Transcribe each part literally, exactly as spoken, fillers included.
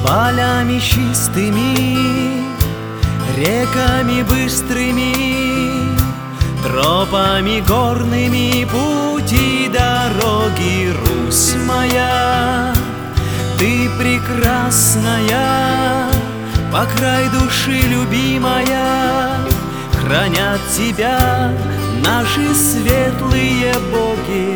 Полями чистыми, реками быстрыми, тропами горными, пути дороги, Русь моя. Ты прекрасная, по край души любимая, хранят тебя наши светлые боги.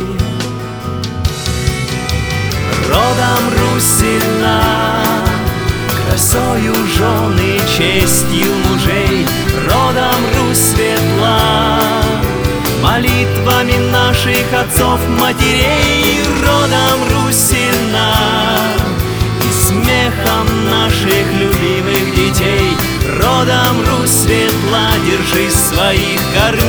Родом Русь сильна, красою жены, честью мужей. Родом Русь светла, молитвами наших отцов, матерей. Родом Русь сильна, и смехом наших любимых детей. Родом Русь светла, держись своих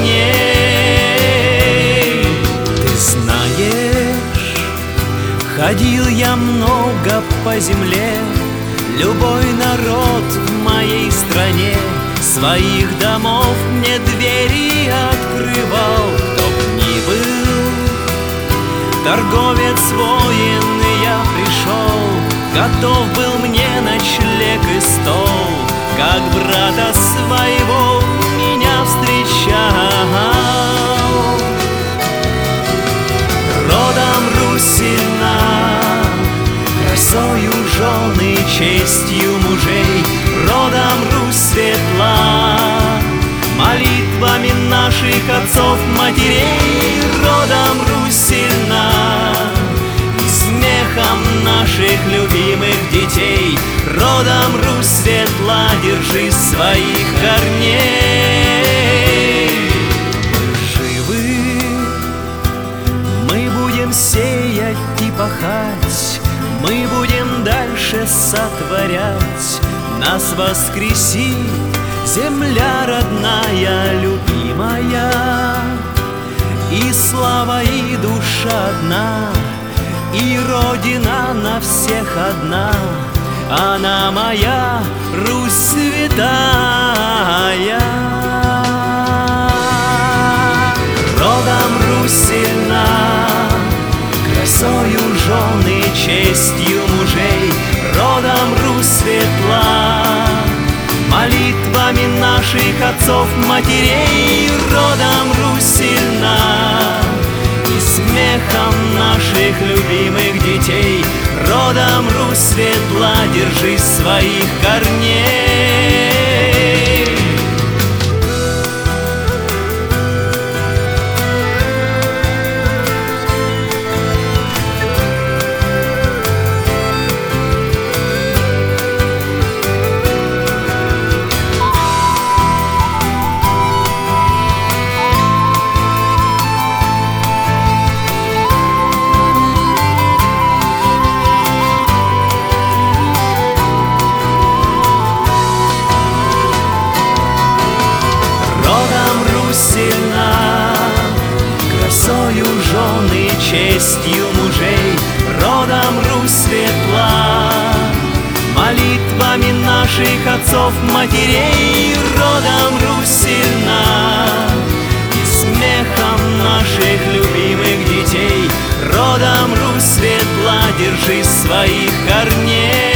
корней. Ты знаешь, ходил я много по земле, любой народ в моей стране своих домов мне двери открывал. Кто б ни был, торговец, воин, я пришел, готов был мне ночлег и стол, как брата своего меня встречал. Родом Русь сильна, красою жены, честью мужей. Родом Русь светла, молитвами наших отцов, матерей. Родом Русь сильна, и смехом наших любимых детей. Родом Русь светла, держись своих корней. Живы, мы будем сеять и пахать, мы будем дальше сотворять. Нас воскреси, земля родная, любимая, и слава, и душа одна, и Родина на всех одна. Она моя, Русь святая. Родом Русь сильна, красою жены, честью мужей. Родом Русь светла, молитвами наших отцов, матерей. Родом Русь сильна, и смехом наших любимых детей. Родом Русь светла, держись своих корней. Красою жены, честью мужей. Родом Русь светла, молитвами наших отцов, матерей. Родом Русь сильна, и смехом наших любимых детей. Родом Русь светла, держись своих корней.